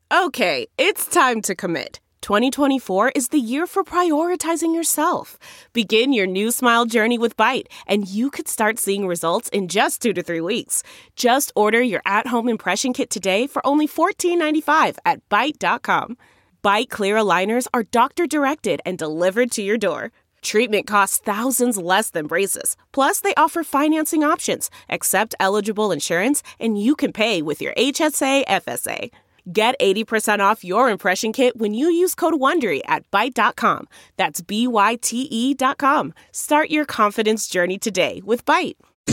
Okay, it's time to commit. 2024 is the year for prioritizing yourself. Begin your new smile journey with Byte, and you could start seeing results in just 2 to 3 weeks. Just order your at-home impression kit today for only $14.95 at Byte.com. Byte Clear aligners are doctor-directed and delivered to your door. Treatment costs thousands less than braces. Plus, they offer financing options, accept eligible insurance, and you can pay with your HSA FSA. Get 80% off your impression kit when you use code WONDERY at Byte.com. That's BYTE.com. Start your confidence journey today with Byte.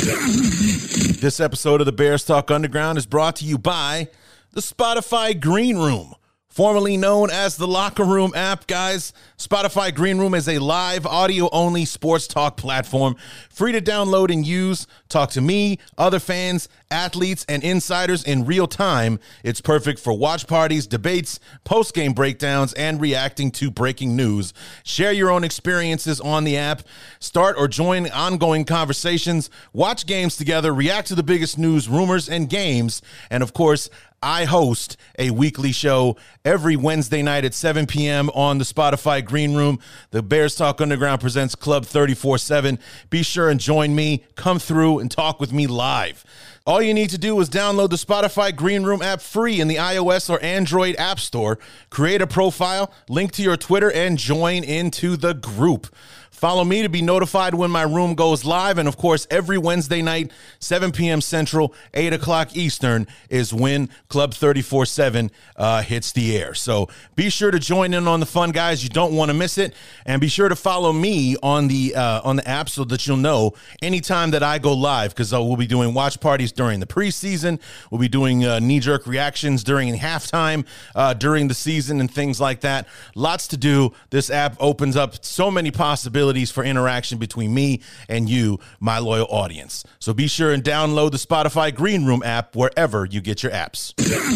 This episode of the Bears Talk Underground is brought to you by the Spotify Green Room, formerly known as the Locker Room app, guys. Spotify Green Room is a live, audio-only sports talk platform, free to download and use. Talk to me, other fans, athletes, and insiders in real time. It's perfect for watch parties, debates, post-game breakdowns, and reacting to breaking news. Share your own experiences on the app. Start or join ongoing conversations. Watch games together. React to the biggest news, rumors, and games. And, of course, I host a weekly show every Wednesday night at 7 p.m. on the Spotify Green Room. The Bears Talk Underground presents Club 34-7. Be sure and join me. Come through and talk with me live. All you need to do is download the Spotify Green Room app free in the iOS or Android App Store. Create a profile, link to your Twitter, and join into the group. Follow me to be notified when my room goes live. And, of course, every Wednesday night, 7 p.m. Central, 8 o'clock Eastern, is when Club 34-7 hits the air. So be sure to join in on the fun, guys. You don't want to miss it. And be sure to follow me on the app so that you'll know anytime that I go live, because we'll be doing watch parties during the preseason. We'll be doing knee-jerk reactions during halftime during the season and things like that. Lots to do. This app opens up so many possibilities for interaction between me and you, my loyal audience. So be sure and download the Spotify Green Room app wherever you get your apps.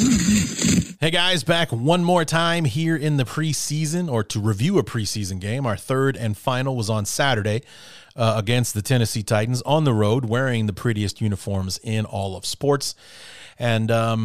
Hey guys, back one more time here in the preseason, or to review a preseason game. Our third and final was on Saturday against the Tennessee Titans on the road, wearing the prettiest uniforms in all of sports. And,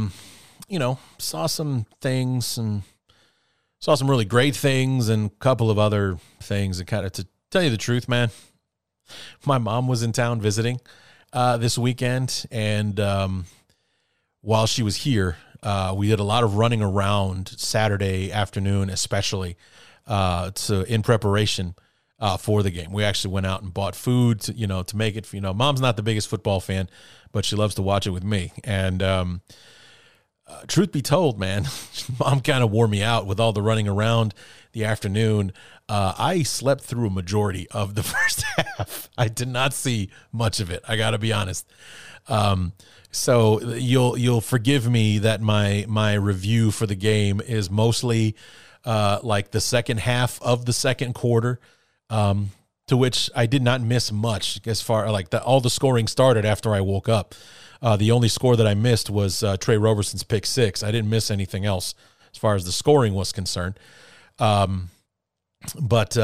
saw some things and saw some really great things and a couple of other things that kind of, to tell you the truth, man, my mom was in town visiting this weekend, and while she was here, we did a lot of running around Saturday afternoon, especially in preparation for the game. We actually went out and bought food to make it. Mom's not the biggest football fan, but she loves to watch it with me. And truth be told, man, Mom kind of wore me out with all the running around the afternoon. I slept through a majority of the first half. I did not see much of it, I got to be honest. So you'll forgive me that my review for the game is mostly like the second half of the second quarter, to which I did not miss much as far like all the scoring started after I woke up. The only score that I missed was Trey Roberson's pick 6. I didn't miss anything else as far as the scoring was concerned. But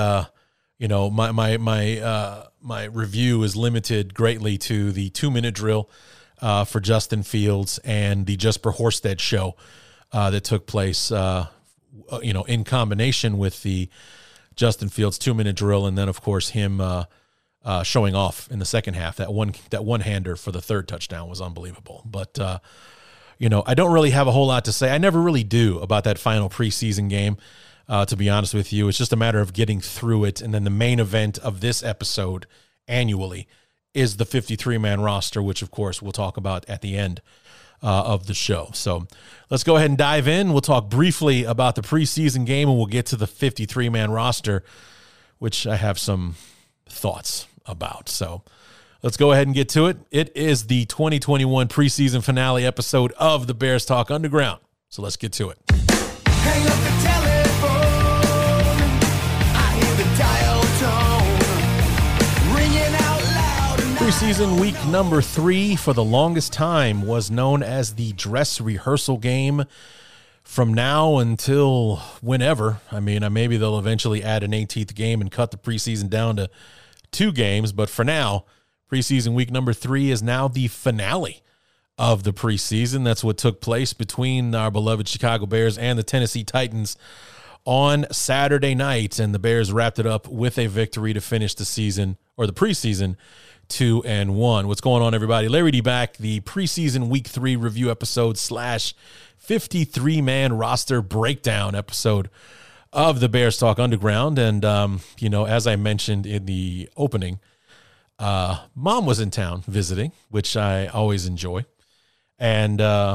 my review is limited greatly to the 2-minute drill for Justin Fields and the Jesper Horsted show that took place, in combination with the Justin Fields 2-minute drill, and then of course him showing off in the second half. That one-hander for the third touchdown was unbelievable. But I don't really have a whole lot to say. I never really do about that final preseason game. To be honest with you, it's just a matter of getting through it. And then the main event of this episode annually is the 53-man roster, which, of course, we'll talk about at the end of the show. So let's go ahead and dive in. We'll talk briefly about the preseason game, and we'll get to the 53-man roster, which I have some thoughts about. So let's go ahead and get to it. It is the 2021 preseason finale episode of the Bears Talk Underground. So let's get to it. Hang up the telephone, I hear the dial tone ringing out loud. Preseason week number 3 for the longest time was known as the dress rehearsal game. From now until whenever, maybe they'll eventually add an 18th game and cut the preseason down to 2 games. But for now, preseason week number 3 is now the finale of the preseason. That's what took place between our beloved Chicago Bears and the Tennessee Titans on Saturday night, and the Bears wrapped it up with a victory to finish the season, or the preseason, 2-1. What's going on, everybody? Larry D back, the preseason week 3 review episode / 53-man roster breakdown episode of the Bears Talk Underground. And, as I mentioned in the opening, Mom was in town visiting, which I always enjoy. And,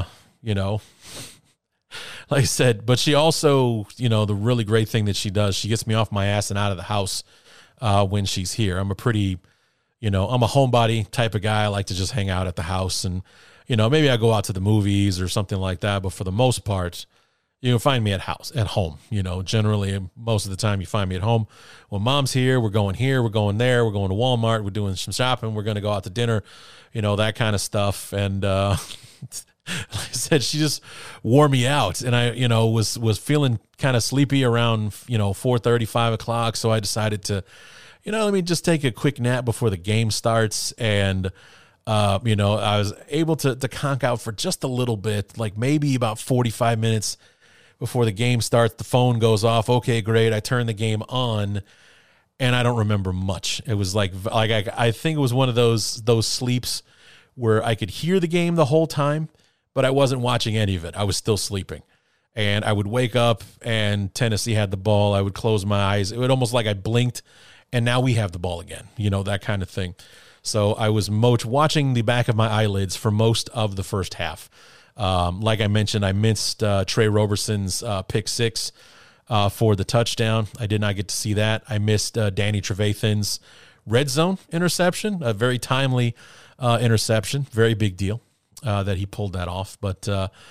like I said, but she also, the really great thing that she does, she gets me off my ass and out of the house when she's here. I'm a pretty, I'm a homebody type of guy. I like to just hang out at the house and, maybe I go out to the movies or something like that. But for the most part, you'll find me at home. Generally, most of the time you find me at home. When Mom's here, we're going there, we're going to Walmart, we're doing some shopping, we're going to go out to dinner, that kind of stuff. And, like I said, she just wore me out, and I, was feeling kind of sleepy around, 4:30, 5 o'clock. So I decided to, let me just take a quick nap before the game starts. And, I was able to conk out for just a little bit, like maybe about 45 minutes before the game starts. The phone goes off. Okay, great. I turn the game on, and I don't remember much. It was like I think it was one of those sleeps where I could hear the game the whole time, but I wasn't watching any of it. I was still sleeping. And I would wake up and Tennessee had the ball. I would close my eyes. It would almost like I blinked and now we have the ball again, that kind of thing. So I was watching the back of my eyelids for most of the first half. Like I mentioned, I missed Trey Roberson's pick 6 for the touchdown. I did not get to see that. I missed Danny Trevathan's red zone interception, a very timely interception, very big deal. That he pulled that off. But,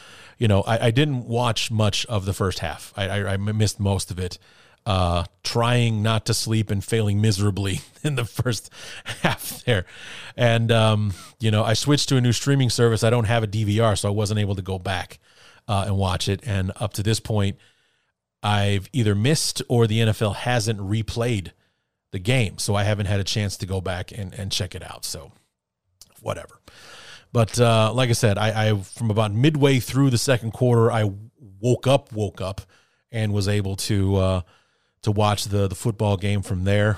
I didn't watch much of the first half. I missed most of it, trying not to sleep and failing miserably in the first half there. And, I switched to a new streaming service. I don't have a DVR, so I wasn't able to go back and watch it. And up to this point, I've either missed or the NFL hasn't replayed the game. So I haven't had a chance to go back and check it out. So whatever. But like I said, I from about midway through the second quarter, I woke up and was able to watch the football game from there.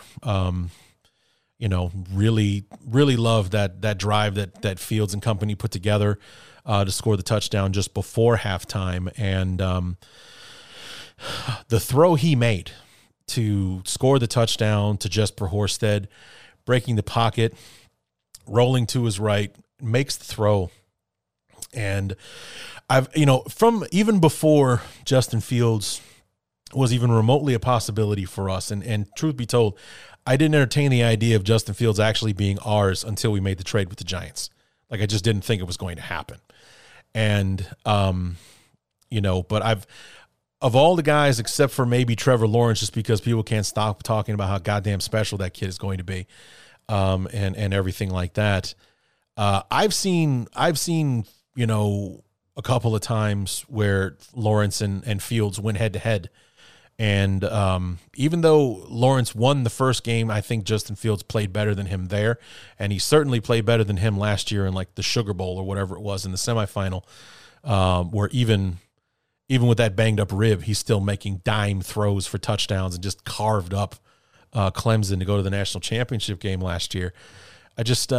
Really loved that drive that Fields and company put together to score the touchdown just before halftime. And the throw he made to score the touchdown to Jesper Horsted, breaking the pocket, rolling to his right, makes the throw. And I've, from even before Justin Fields was even remotely a possibility for us, and truth be told, I didn't entertain the idea of Justin Fields actually being ours until we made the trade with the Giants. Like, I just didn't think it was going to happen. And, but of all the guys, except for maybe Trevor Lawrence, just because people can't stop talking about how goddamn special that kid is going to be, and everything like that. I've seen, a couple of times where Lawrence and Fields went head to head. And even though Lawrence won the first game, I think Justin Fields played better than him there. And he certainly played better than him last year in like the Sugar Bowl or whatever it was in the semifinal, where even with that banged up rib, he's still making dime throws for touchdowns and just carved up Clemson to go to the national championship game last year. I just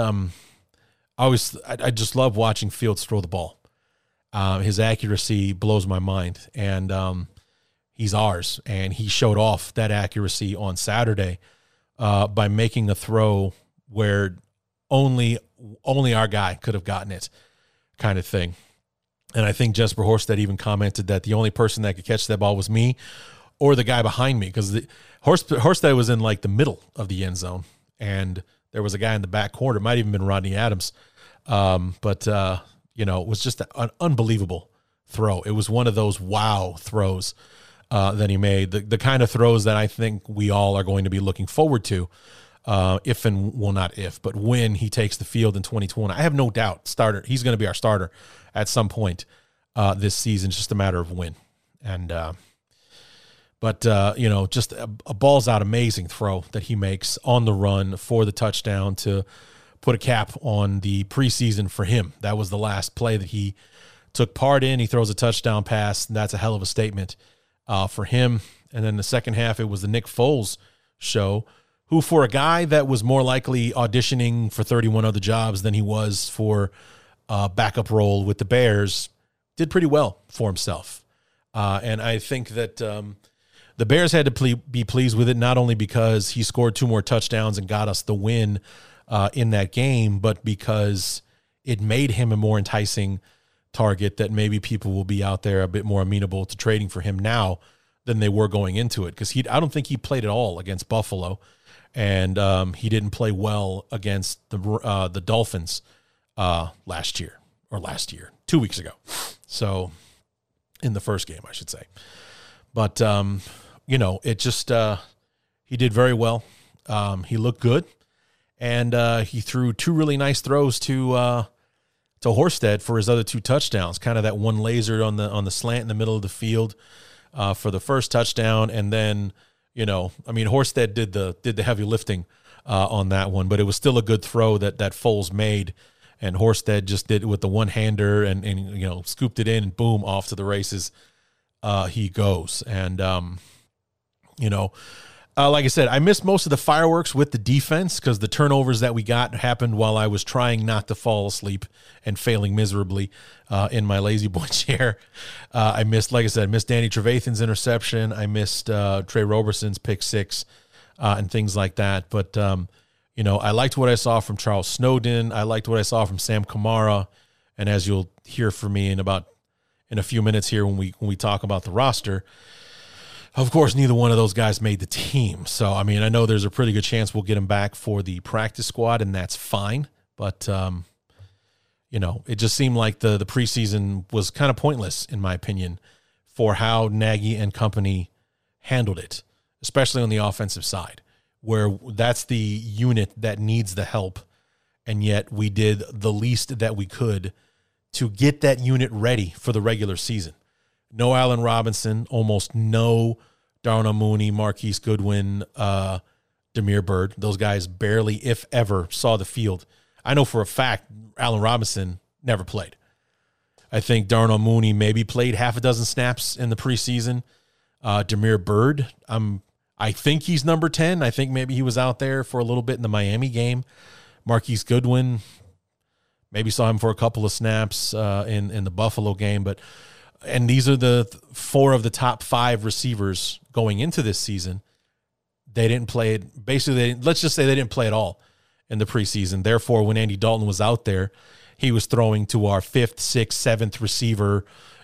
love watching Fields throw the ball. His accuracy blows my mind, and he's ours. And he showed off that accuracy on Saturday by making a throw where only our guy could have gotten it, kind of thing. And I think Jesper Horsted even commented that the only person that could catch that ball was me or the guy behind me, because Horsted was in like the middle of the end zone, and there was a guy in the back corner. It might even been Rodney Adams. But it was just an unbelievable throw. It was one of those wow throws that he made, the kind of throws that I think we all are going to be looking forward to not if, but when he takes the field in 2020. I have no doubt he's going to be our starter at some point this season. It's just a matter of when. And, just a balls out amazing throw that he makes on the run for the touchdown to put a cap on the preseason for him. That was the last play that he took part in. He throws a touchdown pass. That's a hell of a statement for him. And then the second half, it was the Nick Foles show, who for a guy that was more likely auditioning for 31 other jobs than he was for a backup role with the Bears, did pretty well for himself. And I think that the Bears had to be pleased with it, not only because he scored 2 more touchdowns and got us the win in that game, but because it made him a more enticing target that maybe people will be out there a bit more amenable to trading for him now than they were going into it. Because I don't think he played at all against Buffalo, and he didn't play well against the Dolphins last year, 2 weeks ago. So in the first game, I should say. But, it just he did very well. He looked good, and he threw 2 really nice throws to Horsted for his other 2 touchdowns, kind of that one laser on the slant in the middle of the field for the first touchdown. And then, Horsted did the heavy lifting on that one, but it was still a good throw that Foles made. And Horsted just did it with the one-hander and scooped it in, and boom, off to the races he goes. And, like I said, I missed most of the fireworks with the defense because the turnovers that we got happened while I was trying not to fall asleep and failing miserably in my lazy boy chair. I missed Danny Trevathan's interception. I missed Trey Roberson's pick 6 and things like that. But, I liked what I saw from Charles Snowden. I liked what I saw from Sam Kamara. And as you'll hear from me in a few minutes here when we talk about the roster, of course, neither one of those guys made the team. So, I know there's a pretty good chance we'll get them back for the practice squad, and that's fine. But, it just seemed like the preseason was kind of pointless, in my opinion, for how Nagy and company handled it, especially on the offensive side, where that's the unit that needs the help, and yet we did the least that we could to get that unit ready for the regular season. No Allen Robinson, almost no Darnell Mooney, Marquise Goodwin, Damiere Byrd. Those guys barely, if ever, saw the field. I know for a fact Allen Robinson never played. I think Darnell Mooney maybe played half a dozen snaps in the preseason. Damiere Byrd, I think he's number 10. I think maybe he was out there for a little bit in the Miami game. Marquise Goodwin, maybe saw him for a couple of snaps in the Buffalo game, and these are the 4 of the top 5 receivers going into this season. They didn't play it. Basically, let's just say they didn't play at all in the preseason. Therefore, when Andy Dalton was out there, he was throwing to our 5th, 6th, 7th receiver,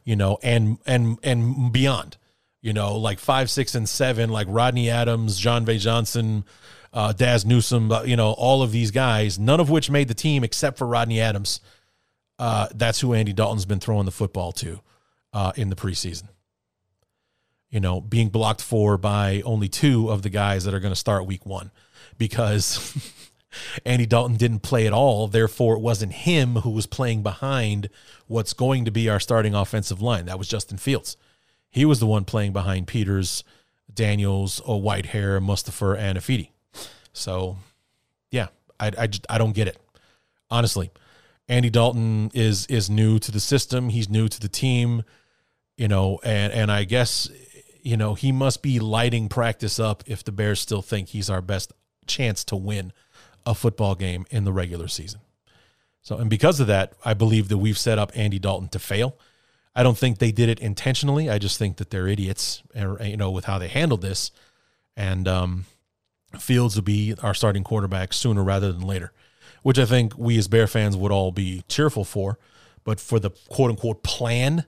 and beyond. Like 5, 6, and 7, like Rodney Adams, John Vay Johnson, Daz Newsome, all of these guys, none of which made the team except for Rodney Adams. That's who Andy Dalton's been throwing the football to in the preseason. Being blocked for by only 2 of the guys that are going to start week 1 because Andy Dalton didn't play at all. Therefore, it wasn't him who was playing behind what's going to be our starting offensive line. That was Justin Fields. He was the one playing behind Peters, Daniels, Whitehair, Mustipher, and Afidi. So, yeah, I don't get it. Honestly, Andy Dalton is new to the system. He's new to the team, and I guess, he must be lighting practice up if the Bears still think he's our best chance to win a football game in the regular season. So, and because of that, I believe that we've set up Andy Dalton to fail. I don't think they did it intentionally. I just think that they're idiots, with how they handled this. And Fields will be our starting quarterback sooner rather than later, which I think we as Bear fans would all be cheerful for. But for the quote-unquote plan,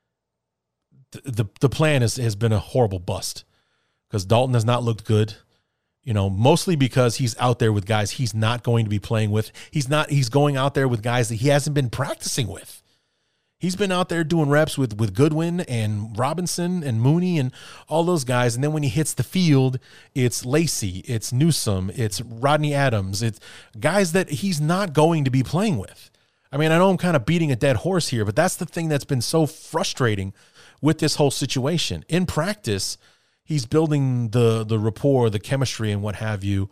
the plan has been a horrible bust because Dalton has not looked good, mostly because he's out there with guys he's not going to be playing with. He's going out there with guys that he hasn't been practicing with. He's been out there doing reps with Goodwin and Robinson and Mooney and all those guys. And then when he hits the field, it's Lacey, it's Newsome, it's Rodney Adams. It's guys that he's not going to be playing with. I know I'm kind of beating a dead horse here, but that's the thing that's been so frustrating with this whole situation. In practice, he's building the rapport, the chemistry, and what have you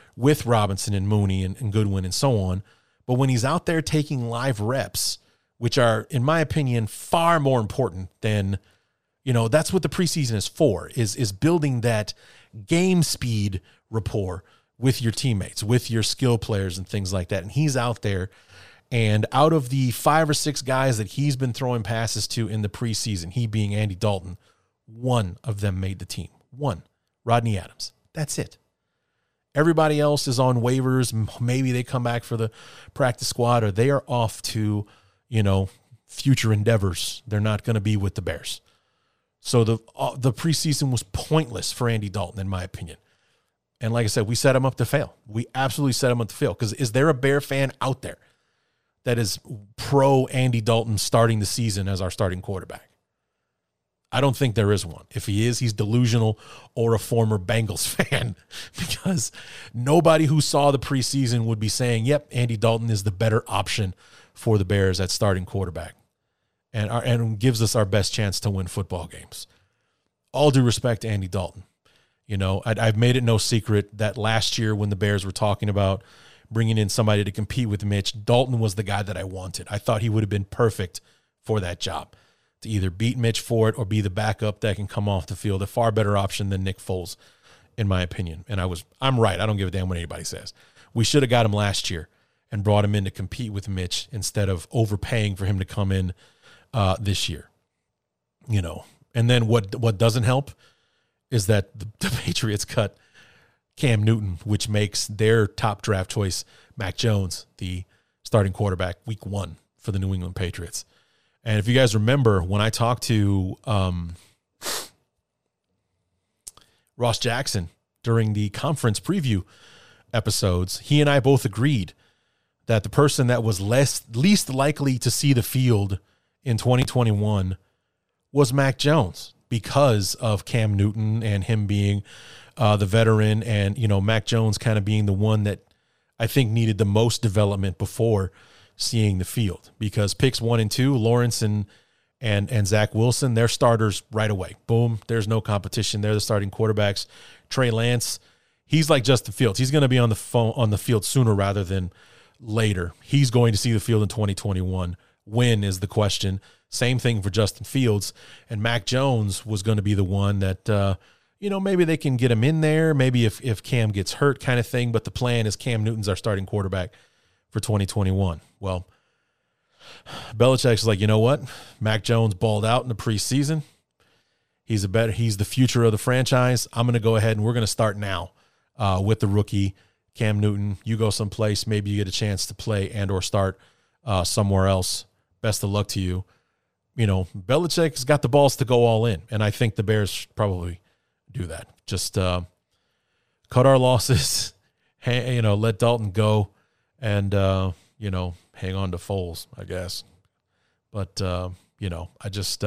with Robinson and Mooney and Goodwin and so on. But when he's out there taking live reps, which are, in my opinion, far more important than, that's what the preseason is for, is building that game speed rapport with your teammates, with your skill players and things like that. And he's out there, and out of the 5 or 6 guys that he's been throwing passes to in the preseason, he being Andy Dalton, one of them made the team. One, Rodney Adams. That's it. Everybody else is on waivers. Maybe they come back for the practice squad, or they are off to, future endeavors. They're not going to be with the Bears. So the preseason was pointless for Andy Dalton, in my opinion. And like I said, we set him up to fail. We absolutely set him up to fail. Because is there a Bear fan out there that is pro Andy Dalton starting the season as our starting quarterback? I don't think there is one. If he is, he's delusional or a former Bengals fan, because nobody who saw the preseason would be saying, yep, Andy Dalton is the better option for the Bears at starting quarterback and gives us our best chance to win football games. All due respect to Andy Dalton. I've made it no secret that last year when the Bears were talking about bringing in somebody to compete with Mitch, Dalton was the guy that I wanted. I thought he would have been perfect for that job, to either beat Mitch for it or be the backup that can come off the field. A far better option than Nick Foles, in my opinion. And I'm right. I don't give a damn what anybody says. We should have got him last year and brought him in to compete with Mitch instead of overpaying for him to come in this year. And then what doesn't help is that the Patriots cut Cam Newton, which makes their top draft choice, Mac Jones, the starting quarterback week 1 for the New England Patriots. And if you guys remember, when I talked to Ross Jackson during the conference preview episodes, he and I both agreed that the person that was least likely to see the field in 2021 was Mac Jones, because of Cam Newton and him being the veteran, and Mac Jones kind of being the one that I think needed the most development before seeing the field, because picks 1 and 2, Lawrence and Zach Wilson, they're starters right away. Boom, there's no competition. They're the starting quarterbacks. Trey Lance, he's like Justin Fields. He's going to be on the field sooner rather than later. He's going to see the field in 2021. When is the question. Same thing for Justin Fields. And Mac Jones was going to be the one that, maybe they can get him in there, maybe if Cam gets hurt kind of thing. But the plan is Cam Newton's our starting quarterback for 2021. Well, Belichick's like, you know what? Mac Jones balled out in the preseason. He's the future of the franchise. I'm going to go ahead and we're going to start now with the rookie Cam Newton. You go someplace, maybe you get a chance to play and or start somewhere else. Best of luck to you. Belichick's got the balls to go all in, and I think the Bears probably do that. Just cut our losses, let Dalton go, and hang on to Foles, I guess. But I just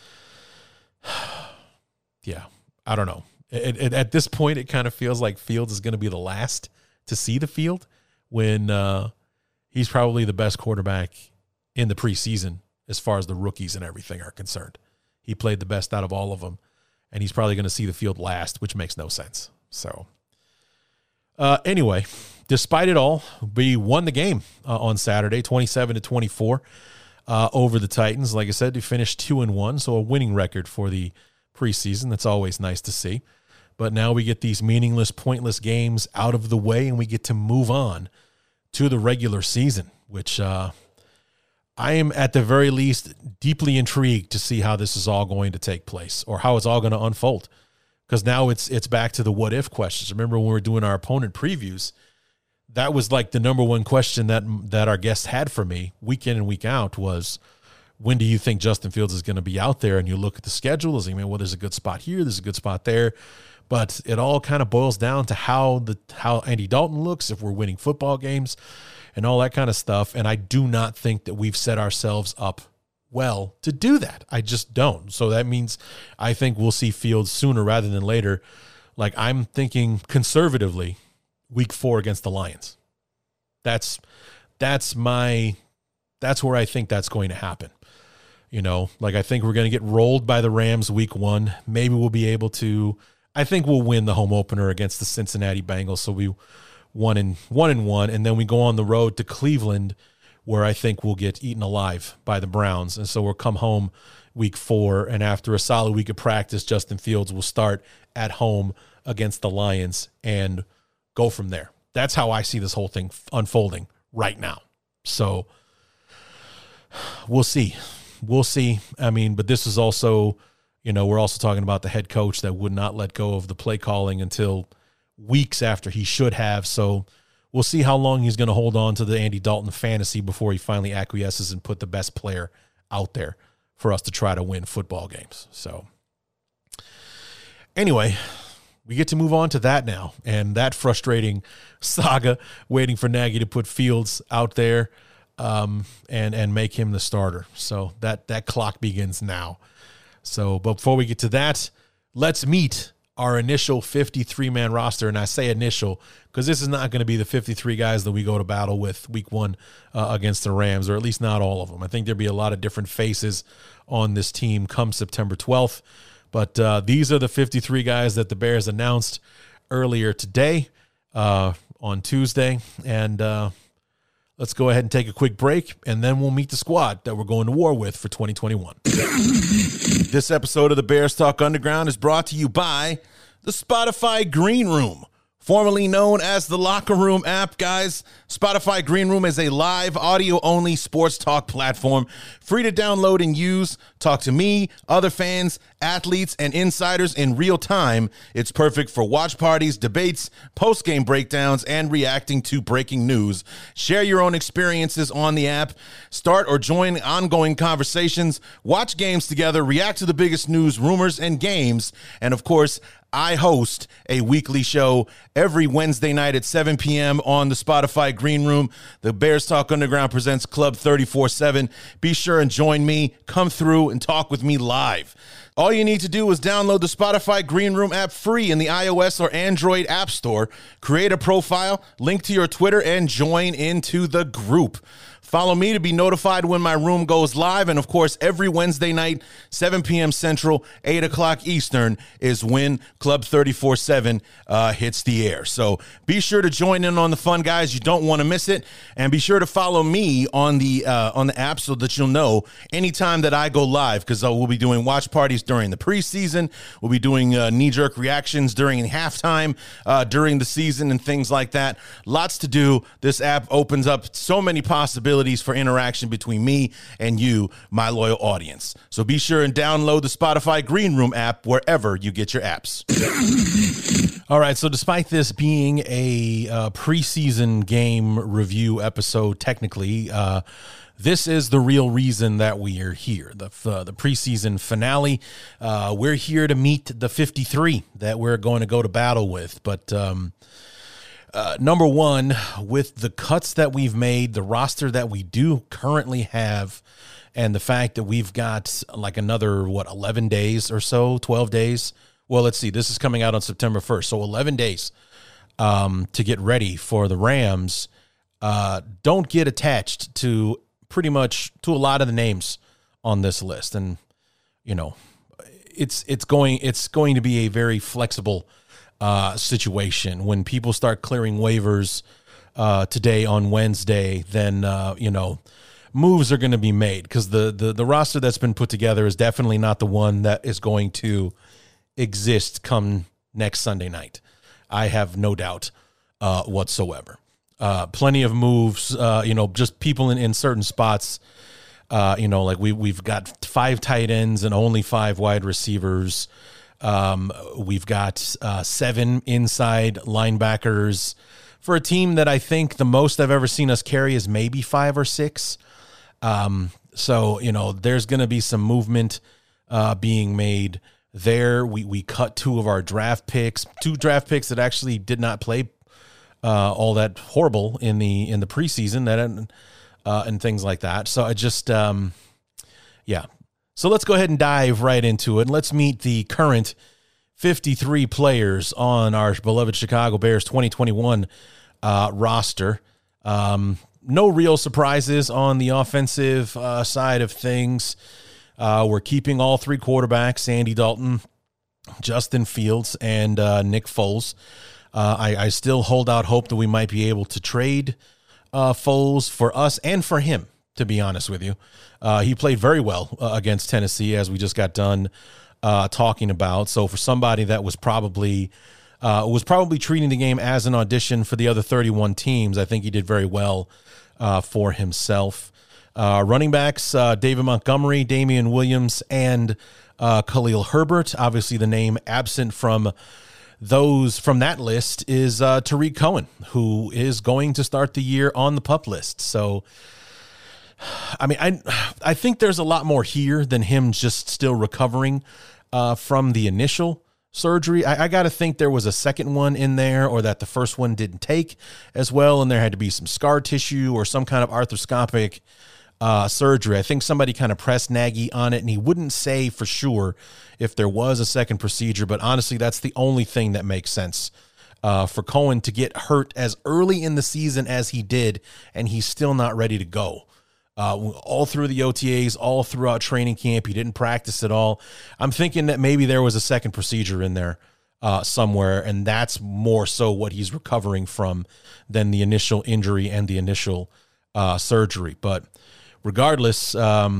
I don't know. At this point, it kind of feels like Fields is going to be the last to see the field when he's probably the best quarterback in the preseason as far as the rookies and everything are concerned. He played the best out of all of them, and he's probably going to see the field last, which makes no sense. So anyway, despite it all, we won the game on Saturday, 27-24 over the Titans. Like I said, we finished 2-1, so a winning record for the preseason. That's always nice to see. But now we get these meaningless, pointless games out of the way, and we get to move on to the regular season, which I am at the very least deeply intrigued to see how this is all going to take place or how it's all going to unfold. Because now it's back to the what if questions. Remember when we were doing our opponent previews, that was like the number one question that our guests had for me week in and week out was, when do you think Justin Fields is going to be out there? And you look at the schedule, well, there's a good spot here, there's a good spot there. But it all kind of boils down to how Andy Dalton looks, if we're winning football games and all that kind of stuff. And I do not think that we've set ourselves up well to do that. I just don't. So that means I think we'll see Fields sooner rather than later. Like, I'm thinking conservatively week 4 against the Lions. That's where I think that's going to happen. I think we're going to get rolled by the Rams week 1. Maybe we'll be able to, I think we'll win the home opener against the Cincinnati Bengals. So 1 and 1, and then we go on the road to Cleveland, where I think we'll get eaten alive by the Browns. And so we'll come home week 4, and after a solid week of practice, Justin Fields will start at home against the Lions and go from there. That's how I see this whole thing unfolding right now. So we'll see. We'll see. I mean, but this is also, we're also talking about the head coach that would not let go of the play calling until weeks after he should have. So we'll see how long he's going to hold on to the Andy Dalton fantasy before he finally acquiesces and put the best player out there for us to try to win football games. So anyway, we get to move on to that now, and that frustrating saga waiting for Nagy to put Fields out there and make him the starter. So that clock begins now. So, but before we get to that, let's meet our initial 53-man roster. And I say initial because this is not going to be the 53 guys that we go to battle with week 1 against the Rams, or at least not all of them. I think there'll be a lot of different faces on this team come September 12th. But these are the 53 guys that the Bears announced earlier today on Tuesday. And let's go ahead and take a quick break, and then we'll meet the squad that we're going to war with for 2021. This episode of the Bears Talk Underground is brought to you by the Spotify Green Room, formerly known as the Locker Room app, guys. Spotify Green Room is a live audio-only sports talk platform, free to download and use. Talk to me, other fans, athletes, and insiders in real time. It's perfect for watch parties, debates, post-game breakdowns, and reacting to breaking news. Share your own experiences on the app. Start or join ongoing conversations. Watch games together. React to the biggest news, rumors, and games. And, of course, I host a weekly show every Wednesday night at 7 p.m. on the Spotify Green Room. The Bears Talk Underground presents Club 34-7. Be sure and join me. Come through and talk with me live. All you need to do is download the Spotify Green Room app free in the iOS or Android App Store. Create a profile, link to your Twitter, and join into the group. Follow me to be notified when my room goes live. And, of course, every Wednesday night, 7 p.m. Central, 8 o'clock Eastern, is when Club 34-7 hits the air. So be sure to join in on the fun, guys. You don't want to miss it. And be sure to follow me on the app so that you'll know anytime that I go live, because we'll be doing watch parties during the preseason. We'll be doing knee-jerk reactions during halftime during the season and things like that. Lots to do. This app opens up so many possibilities for interaction between me and you, my loyal audience. So be sure and download the Spotify Green Room app wherever you get your apps. All right, so despite this being a preseason game review episode, technically, this is the real reason that we are here, the preseason finale. We're here to meet the 53 that we're going to go to battle with, but number one, with the cuts that we've made, the roster that we do currently have, and the fact that we've got like another, 11 days or so, 12 days. Well, let's see, this is coming out on September 1st. So 11 days to get ready for the Rams. Don't get attached to pretty much to a lot of the names on this list. And, it's going to be a very flexible situation. When people start clearing waivers today on Wednesday, then moves are going to be made, because the roster that's been put together is definitely not the one that is going to exist come next Sunday night. I have no doubt whatsoever. Plenty of moves, just people in certain spots. Like we've got 5 tight ends and only 5 wide receivers. We've got 7 inside linebackers for a team that I think the most I've ever seen us carry is maybe 5 or 6. So, there's going to be some movement being made there. We cut 2 of our draft picks, 2 draft picks that actually did not play all that horrible in the preseason and things like that. So I just, yeah. So let's go ahead and dive right into it. Let's meet the current 53 players on our beloved Chicago Bears 2021 roster. No real surprises on the offensive side of things. We're keeping all 3 quarterbacks, Andy Dalton, Justin Fields, and Nick Foles. I still hold out hope that we might be able to trade Foles for us and for him, to be honest with you. He played very well against Tennessee, as we just got done talking about. So for somebody that was probably treating the game as an audition for the other 31 teams, I think he did very well for himself. Running backs, David Montgomery, Damian Williams, and Khalil Herbert. Obviously, the name absent from that list is Tariq Cohen, who is going to start the year on the PUP list. So, I mean, I think there's a lot more here than him just still recovering from the initial surgery. I got to think there was a second one in there, or that the first one didn't take as well, and there had to be some scar tissue or some kind of arthroscopic surgery. I think somebody kind of pressed Nagy on it, and he wouldn't say for sure if there was a second procedure, but honestly, that's the only thing that makes sense for Cohen to get hurt as early in the season as he did, and he's still not ready to go. All through the OTAs, all throughout training camp, he didn't practice at all. I'm thinking that maybe there was a second procedure in there somewhere, and that's more so what he's recovering from than the initial injury and the initial surgery. But regardless,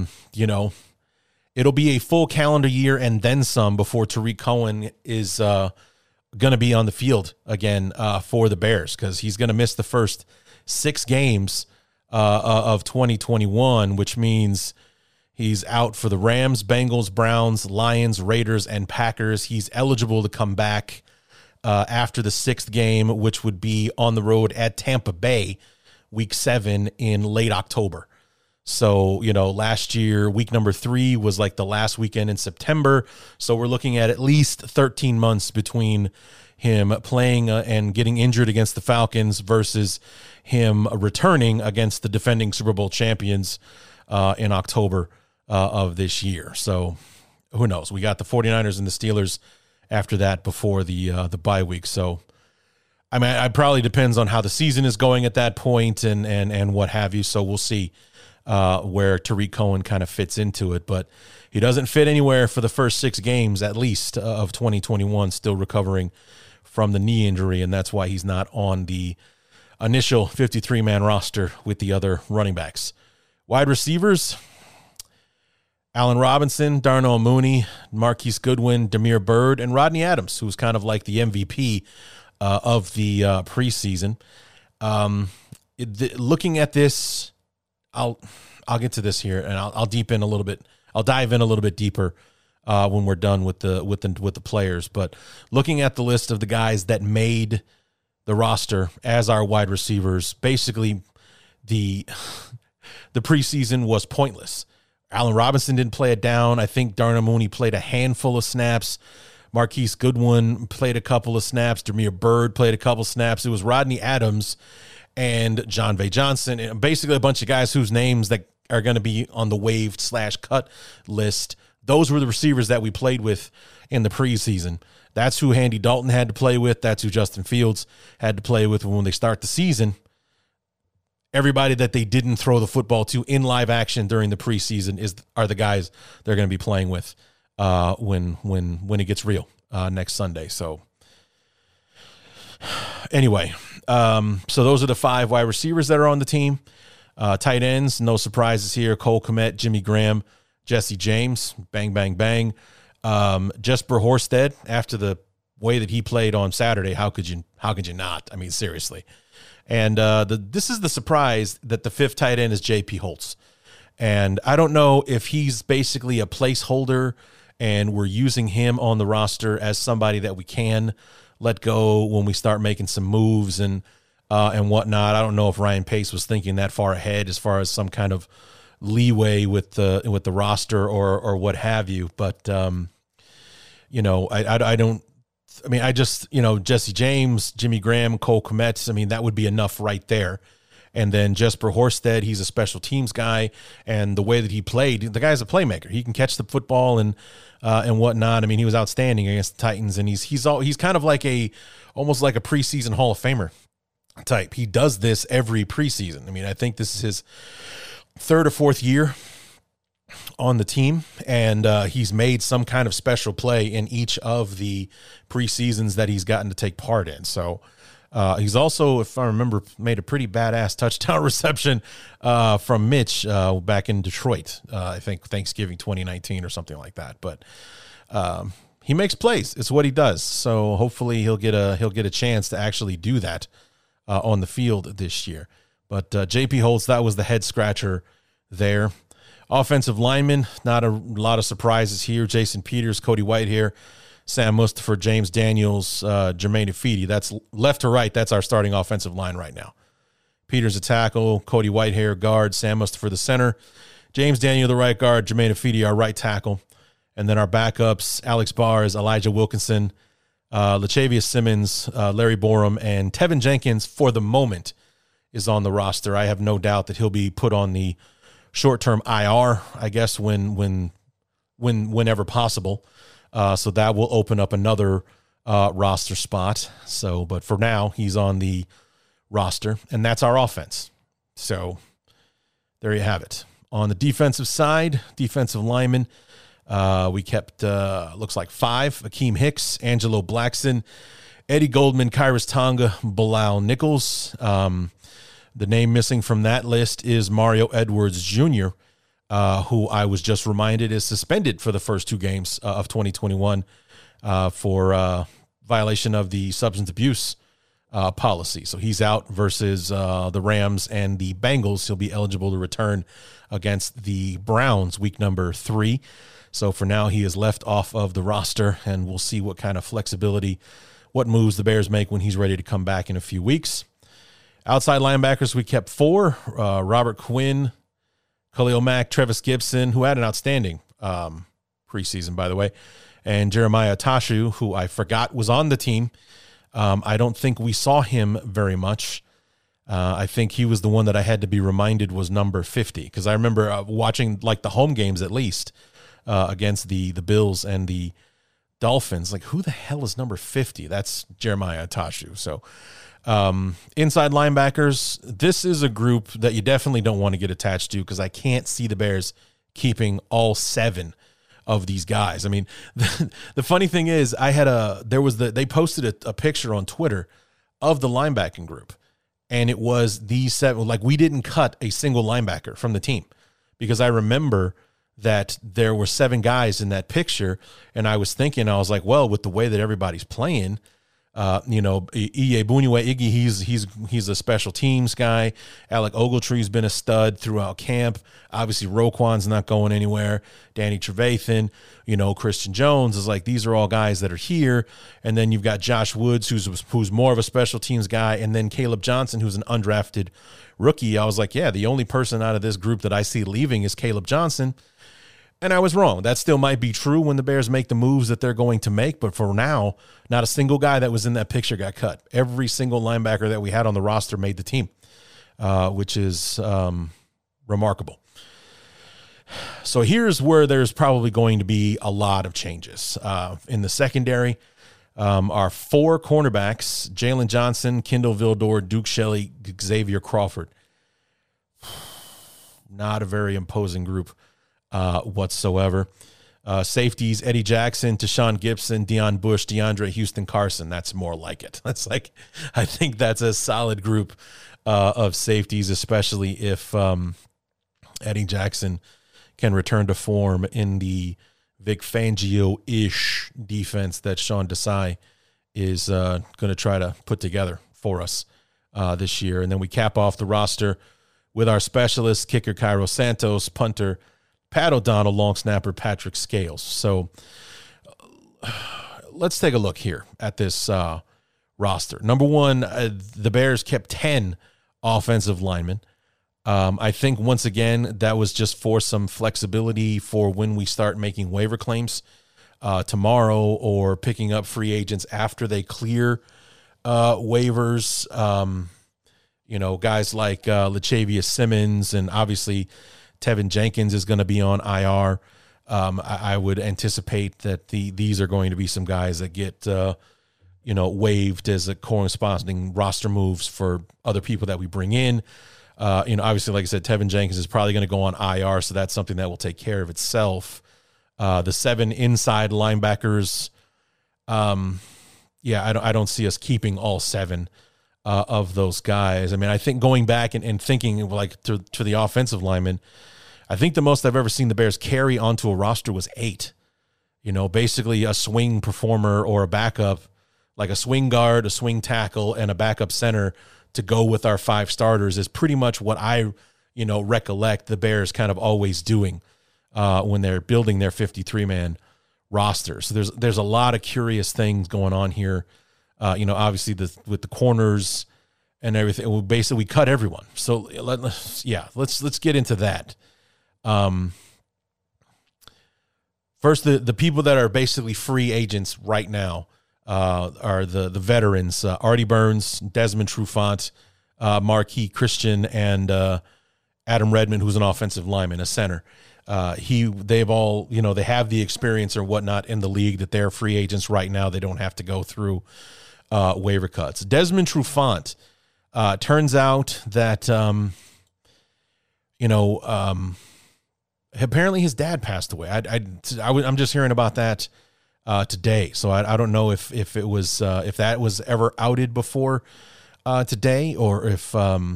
it'll be a full calendar year and then some before Tariq Cohen is going to be on the field again for the Bears, because he's going to miss the first 6 games of 2021, which means he's out for the Rams, Bengals, Browns, Lions, Raiders, and Packers. He's eligible to come back after the 6th game, which would be on the road at Tampa Bay, week 7 in late October. So, last year, week number 3 was like the last weekend in September. So we're looking at least 13 months between him playing and getting injured against the Falcons versus him returning against the defending Super Bowl champions in October of this year. So who knows? We got the 49ers and the Steelers after that before the bye week. So, I mean, it probably depends on how the season is going at that point and what have you. So we'll see where Tariq Cohen kind of fits into it. But he doesn't fit anywhere for the first 6 games, at least, of 2021, still recovering from the knee injury, and that's why he's not on the initial 53-man roster with the other running backs. Wide receivers, Allen Robinson, Darnell Mooney, Marquise Goodwin, Damiere Byrd, and Rodney Adams, who's kind of like the MVP of the preseason. Looking at this, I'll get to this here, and I'll dive in a little bit deeper when we're done with the players. But looking at the list of the guys that made the roster as our wide receivers, basically the preseason was pointless. Allen Robinson didn't play it down. I think Darnell Mooney played a handful of snaps. Marquise Goodwin played a couple of snaps. Damiere Byrd played a couple of snaps. It was Rodney Adams and John Vay Johnson, and basically a bunch of guys whose names that are going to be on the waived/cut list. Those were the receivers that we played with in the preseason. That's who Andy Dalton had to play with. That's who Justin Fields had to play with when they start the season. Everybody that they didn't throw the football to in live action during the preseason are the guys they're going to be playing with when it gets real next Sunday. So anyway, so those are the 5 wide receivers that are on the team. Tight ends, no surprises here. Cole Kmet, Jimmy Graham, Jesse James, bang, bang, bang. Jesper Horsted, after the way that he played on Saturday, how could you not? I mean, seriously. And this is the surprise that the 5th tight end is J.P. Holtz. And I don't know if he's basically a placeholder and we're using him on the roster as somebody that we can let go when we start making some moves and whatnot. I don't know if Ryan Pace was thinking that far ahead as far as some kind of leeway with the roster or what have you. But, Jesse James, Jimmy Graham, Cole Kmet, that would be enough right there. And then Jesper Horsted, he's a special teams guy, and the way that he played, the guy's a playmaker. He can catch the football and whatnot. He was outstanding against the Titans, and he's kind of like almost like a preseason Hall of Famer type. He does this every preseason. I think this is his 3rd or 4th year on the team, and he's made some kind of special play in each of the preseasons that he's gotten to take part in. So he's also, if I remember, made a pretty badass touchdown reception from Mitch back in Detroit. I think Thanksgiving 2019 or something like that. But he makes plays. It's what he does. So hopefully he'll get a chance to actually do that on the field this year. But JP Holtz, that was the head scratcher there. Offensive linemen, not a lot of surprises here. Jason Peters, Cody Whitehair, Sam Mustipher, James Daniels, Jermaine Ifedi. That's left to right. That's our starting offensive line right now. Peters a tackle, Cody Whitehair guard, Sam Mustipher the center, James Daniel the right guard, Jermaine Ifedi our right tackle. And then our backups, Alex Bars, Elijah Wilkinson, Lachavius Simmons, Larry Borum, and Tevin Jenkins for the moment is on the roster. I have no doubt that he'll be put on the short-term IR, I guess, whenever possible. So that will open up another roster spot. So, but for now, he's on the roster, and that's our offense. So there you have it. On the defensive side, defensive linemen, we kept, looks like 5, Akeem Hicks, Angelo Blackson, Eddie Goldman, Kyrus Tonga, Bilal Nichols. The name missing from that list is Mario Edwards Jr., who I was just reminded is suspended for the first 2 games of 2021 for violation of the substance abuse policy. So he's out versus the Rams and the Bengals. He'll be eligible to return against the Browns week number 3. So for now, he is left off of the roster, and we'll see what kind of flexibility, what moves the Bears make when he's ready to come back in a few weeks. Outside linebackers, we kept 4, Robert Quinn, Khalil Mack, Trevis Gibson, who had an outstanding preseason, by the way, and Jeremiah Tashu, who I forgot was on the team. I don't think we saw him very much. I think he was the one that I had to be reminded was number 50, because I remember watching like the home games at least against the Bills and the Dolphins. Like, who the hell is number 50? That's Jeremiah Tashu. So inside linebackers, this is a group that you definitely don't want to get attached to, because I can't see the Bears keeping all 7 of these guys. I mean, the funny thing is, they posted a picture on Twitter of the linebacking group, and it was these 7. Like, we didn't cut a single linebacker from the team, because I remember that there were 7 guys in that picture, and I was like, well, with the way that everybody's playing, Iye Bunyewe Iggy, he's a special teams guy. Alec Ogletree's been a stud throughout camp. Obviously, Roquan's not going anywhere. Danny Trevathan, Christian Jones is like, these are all guys that are here. And then you've got Josh Woods, who's more of a special teams guy, and then Caleb Johnson, who's an undrafted rookie. I was like, yeah, the only person out of this group that I see leaving is Caleb Johnson. And I was wrong. That still might be true when the Bears make the moves that they're going to make. But for now, not a single guy that was in that picture got cut. Every single linebacker that we had on the roster made the team, which is remarkable. So here's where there's probably going to be a lot of changes. In the secondary, our 4 cornerbacks, Jalen Johnson, Kendall Vildor, Duke Shelley, Xavier Crawford. Not a very imposing group whatsoever. Safeties, Eddie Jackson, Tashawn Gibson, Deion Bush, DeAndre Houston Carson. That's more like it. I think that's a solid group of safeties, especially if Eddie Jackson can return to form in the Vic Fangio-ish defense that Sean Desai is going to try to put together for us this year. And then we cap off the roster with our specialists, kicker Cairo Santos, punter Pat O'Donnell, long snapper Patrick Scales. So let's take a look here at this roster. Number 1, the Bears kept 10 offensive linemen. I think, once again, that was just for some flexibility for when we start making waiver claims tomorrow, or picking up free agents after they clear waivers. Guys like Lachavius Simmons, and obviously Tevin Jenkins is going to be on IR. I would anticipate that these are going to be some guys that get waived as a corresponding roster moves for other people that we bring in. Obviously, like I said, Tevin Jenkins is probably going to go on IR, so that's something that will take care of itself. The 7 inside linebackers, I don't see us keeping all 7 of those guys. I mean, I think going back and thinking like to the offensive linemen, I think the most I've ever seen the Bears carry onto a roster was 8. Basically a swing performer or a backup, like a swing guard, a swing tackle, and a backup center to go with our 5 starters is pretty much what I, recollect the Bears kind of always doing when they're building their 53-man roster. So there's a lot of curious things going on here. Obviously with the corners and everything, we cut everyone. So let's get into that. First, the people that are basically free agents right now are the veterans, Artie Burns, Desmond Trufant, Marquis Christian, and Adam Redmond, who's an offensive lineman, a center. They've all, they have the experience or whatnot in the league that they're free agents right now. They don't have to go through waiver cuts. Desmond Trufant, turns out that, apparently his dad passed away. I'm just hearing about that today. So I don't know if it was if that was ever outed before today, or if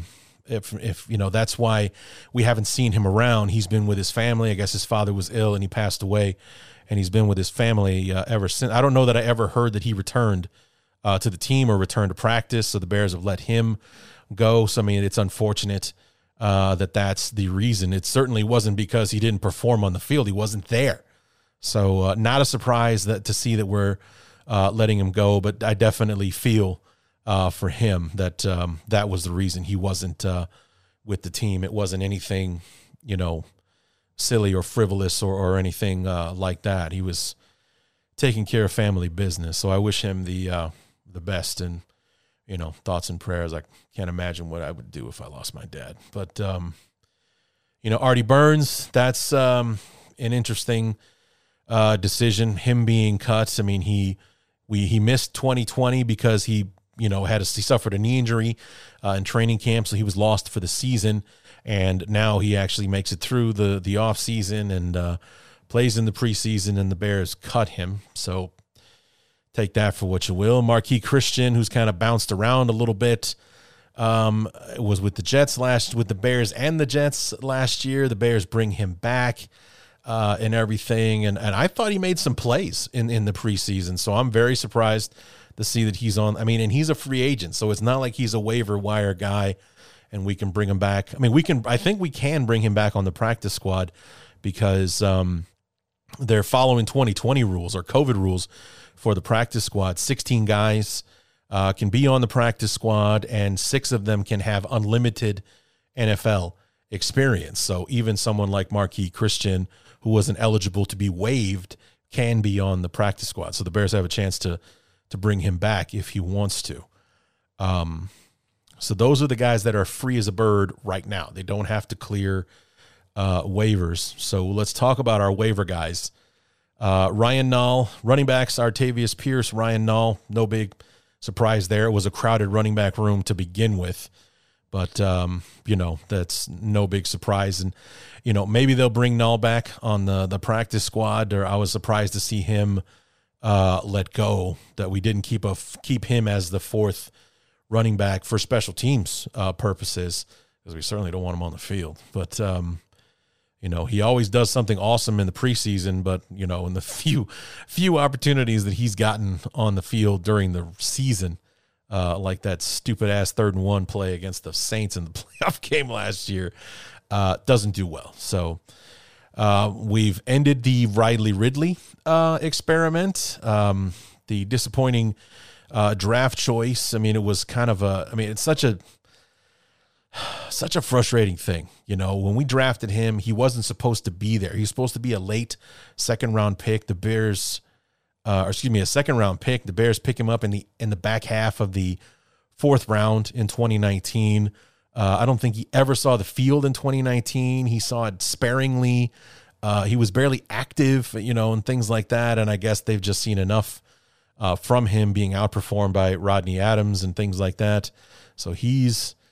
that's why we haven't seen him around. He's been with his family. I guess his father was ill and he passed away, and he's been with his family ever since. I don't know that I ever heard that he returned to the team or returned to practice. So the Bears have let him go. So I mean, it's unfortunate that's the reason. It certainly wasn't because he didn't perform on the field. He wasn't there. So not a surprise to see that we're letting him go, but I definitely feel for him that that was the reason he wasn't with the team. It wasn't anything, silly or frivolous or anything like that. He was taking care of family business. So I wish him the best, and thoughts and prayers. I can't imagine what I would do if I lost my dad. But, Artie Burns, that's an interesting decision, him being cut. I mean, he missed 2020 because he suffered a knee injury in training camp, so he was lost for the season. And now he actually makes it through the off season and plays in the preseason, and the Bears cut him. So take that for what you will. Marquis Christian, who's kind of bounced around a little bit, was with the Bears and the Jets last year. The Bears bring him back and everything. And I thought he made some plays in the preseason. So I'm very surprised to see that he's on. I mean, and he's a free agent, so it's not like he's a waiver wire guy and we can bring him back. I mean, I think we can bring him back on the practice squad because they're following 2020 rules or COVID rules for the practice squad. 16 guys can be on the practice squad, and 6 of them can have unlimited NFL experience. So even someone like Marquis Christian, who wasn't eligible to be waived, can be on the practice squad. So the Bears have a chance to bring him back if he wants to. So those are the guys that are free as a bird right now. They don't have to clear waivers. So let's talk about our waiver guys. Ryan Nall, running backs, Artavius Pierce, Ryan Nall, no big surprise there. It was a crowded running back room to begin with, but, that's no big surprise. And, maybe they'll bring Nall back on the practice squad, or I was surprised to see him let go, that we didn't keep him as the 4th running back for special teams purposes, because we certainly don't want him on the field. But, he always does something awesome in the preseason, but, in the few opportunities that he's gotten on the field during the season, like that stupid-ass 3rd and 1 play against the Saints in the playoff game last year, doesn't do well. So we've ended the Riley Ridley experiment, the disappointing draft choice. I mean, it was kind of it's such a frustrating thing. When we drafted him, he wasn't supposed to be there. He was supposed to be a late second-round pick. The Bears, a second-round pick. The Bears pick him up in the back half of the 4th round in 2019. I don't think he ever saw the field in 2019. He saw it sparingly. He was barely active, and things like that. And I guess they've just seen enough from him being outperformed by Rodney Adams and things like that. So he's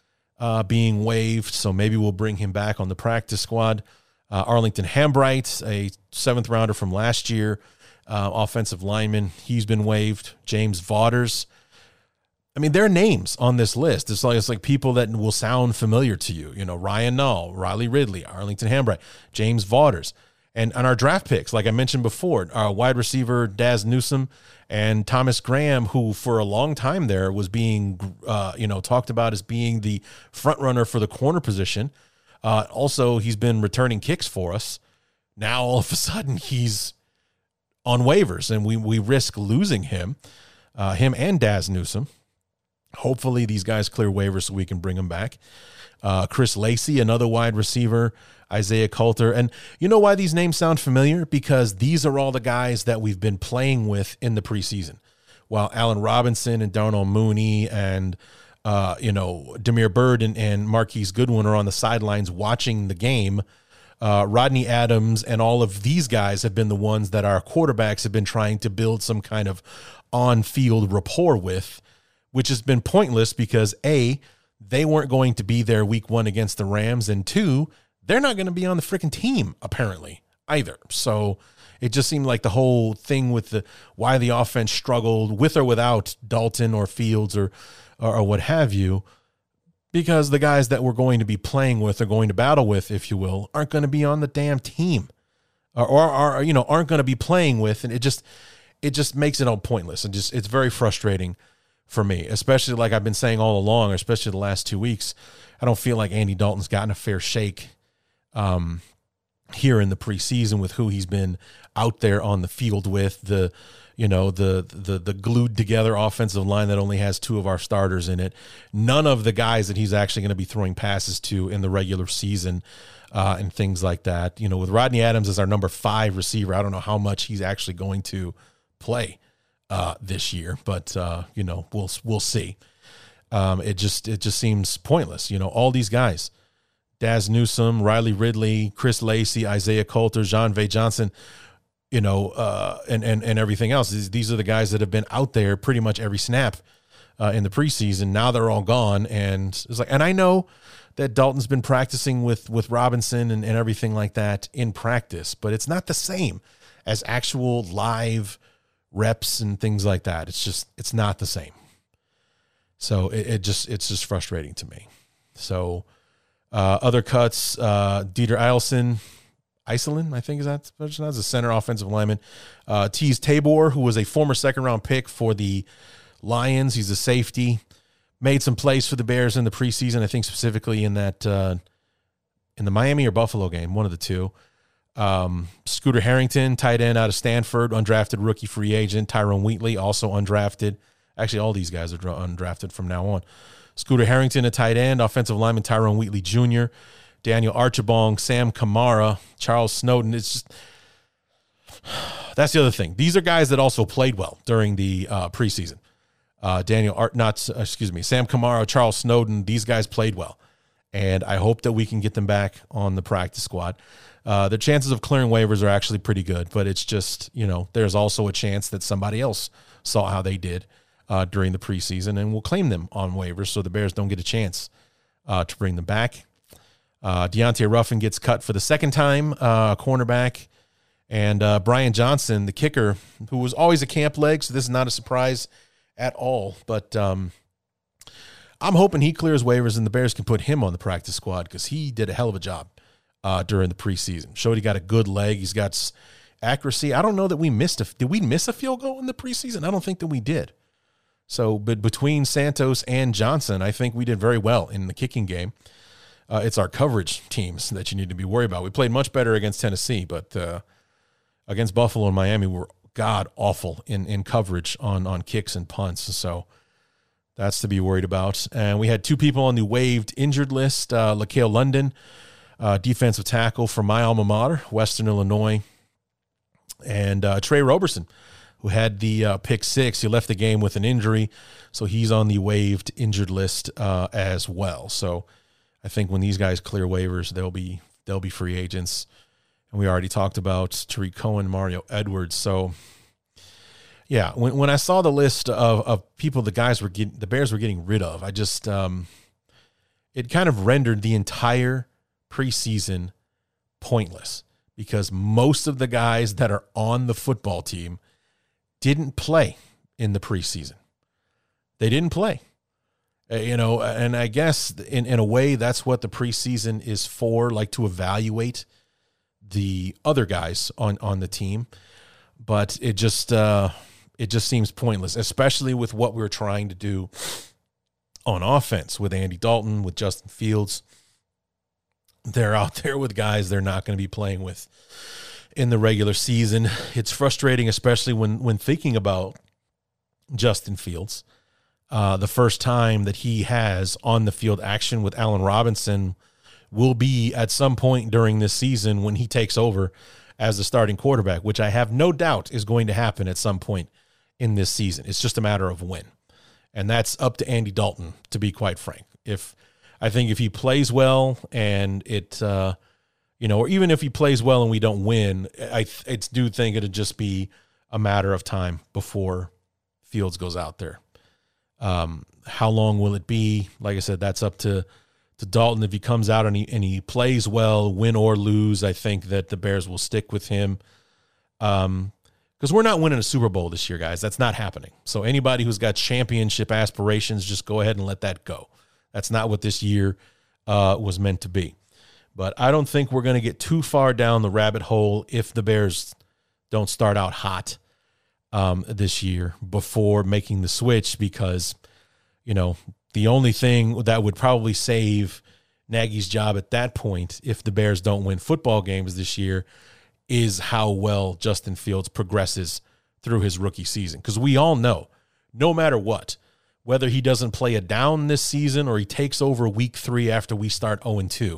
being waived, so maybe we'll bring him back on the practice squad. Arlington Hambright, a 7th rounder from last year, offensive lineman, he's been waived. James Vaughters. I mean, there are names on this list. It's like people that will sound familiar to you. You know, Ryan Nall, Riley Ridley, Arlington Hambright, James Vaughters. And on our draft picks, like I mentioned before, our wide receiver Daz Newsome and Thomas Graham, who for a long time there was being, talked about as being the front runner for the corner position. Also, he's been returning kicks for us. Now, all of a sudden, he's on waivers, and we risk losing him and Daz Newsome. Hopefully, these guys clear waivers so we can bring them back. Chris Lacey, another wide receiver, Isaiah Coulter. And you know why these names sound familiar? Because these are all the guys that we've been playing with in the preseason. While Allen Robinson and Darnell Mooney and Damiere Byrd and Marquise Goodwin are on the sidelines watching the game, Rodney Adams and all of these guys have been the ones that our quarterbacks have been trying to build some kind of on-field rapport with, which has been pointless because, A, they weren't going to be there week 1 against the Rams, and 2, they're not going to be on the freaking team, apparently, either. So it just seemed like the whole thing with why the offense struggled with or without Dalton or Fields or what have you, because the guys that we're going to be playing with or going to battle with, if you will, aren't going to be on the damn team or aren't going to be playing with. And it just makes it all pointless. And it's very frustrating for me, especially like I've been saying all along, especially the last 2 weeks. I don't feel like Andy Dalton's gotten a fair shake here in the preseason with who he's been out there on the field with, the glued together offensive line that only has 2 of our starters in it. None of the guys that he's actually going to be throwing passes to in the regular season and things like that. You know, with Rodney Adams as our number 5 receiver, I don't know how much he's actually going to play this year, but we'll see. It just seems pointless. You know, all these guys, Daz Newsome, Riley Ridley, Chris Lacey, Isaiah Coulter, Jean-Vay Johnson, and everything else. These are the guys that have been out there pretty much every snap in the preseason. Now they're all gone, and it's like, and I know that Dalton's been practicing with Robinson and everything like that in practice, but it's not the same as actual live reps and things like that. It's not the same. So it's just frustrating to me. So other cuts, Dieter Iselin, I think is that as a center offensive lineman. Tease Tabor, who was a former 2nd-round pick for the Lions. He's a safety. Made some plays for the Bears in the preseason, I think specifically in that in the Miami or Buffalo game, one of the two. Scooter Harrington, tight end out of Stanford, undrafted rookie free agent. Tyrone Wheatley, also undrafted. Actually, all these guys are undrafted from now on. Scooter Harrington, a tight end. Offensive lineman Tyrone Wheatley Jr., Daniel Archibong, Sam Kamara, Charles Snowden. It's just, that's the other thing. These are guys that also played well during the preseason. Sam Kamara, Charles Snowden, these guys played well. And I hope that we can get them back on the practice squad. The chances of clearing waivers are actually pretty good, but it's just, there's also a chance that somebody else saw how they did during the preseason and will claim them on waivers so the Bears don't get a chance to bring them back. Deontay Ruffin gets cut for the 2nd time, cornerback. And Brian Johnson, the kicker, who was always a camp leg, so this is not a surprise at all. But I'm hoping he clears waivers and the Bears can put him on the practice squad because he did a hell of a job during the preseason. Showed he got a good leg. He's got accuracy. I don't know that we did we miss a field goal in the preseason? I don't think that we did. So, but between Santos and Johnson, I think we did very well in the kicking game. It's our coverage teams that you need to be worried about. We played much better against Tennessee, but against Buffalo and Miami, we were god-awful in coverage on kicks and punts. So that's to be worried about. And we had 2 people on the waived injured list. LaCale London, defensive tackle from my alma mater, Western Illinois. And Trey Roberson, who had the pick 6. He left the game with an injury, so he's on the waived injured list as well. So I think when these guys clear waivers, they'll be free agents. And we already talked about Tariq Cohen, Mario Edwards. So yeah, when I saw the list of people the Bears were getting rid of, I just it kind of rendered the entire preseason pointless because most of the guys that are on the football team didn't play in the preseason. They didn't play. And I guess in a way that's what the preseason is for, like to evaluate the other guys on the team. But it just seems pointless, especially with what we're trying to do on offense with Andy Dalton, with Justin Fields. They're out there with guys they're not going to be playing with in the regular season. It's frustrating, especially when thinking about Justin Fields. The first time that he has on the field action with Allen Robinson will be at some point during this season when he takes over as the starting quarterback, which I have no doubt is going to happen at some point in this season. It's just a matter of when. And that's up to Andy Dalton, to be quite frank. I think if he plays well and or even if he plays well and we don't win, I do think it'll just be a matter of time before Fields goes out there. How long will it be? Like I said, that's up to Dalton. If he comes out and he plays well, win or lose, I think that the Bears will stick with him. Because we're not winning a Super Bowl this year, guys. That's not happening. So anybody who's got championship aspirations, just go ahead and let that go. That's not what this year was meant to be. But I don't think we're going to get too far down the rabbit hole if the Bears don't start out hot this year before making the switch, because, the only thing that would probably save Nagy's job at that point, if the Bears don't win football games this year, is how well Justin Fields progresses through his rookie season. Because we all know, no matter what, whether he doesn't play a down this season or he takes over week 3 after we start 0-2,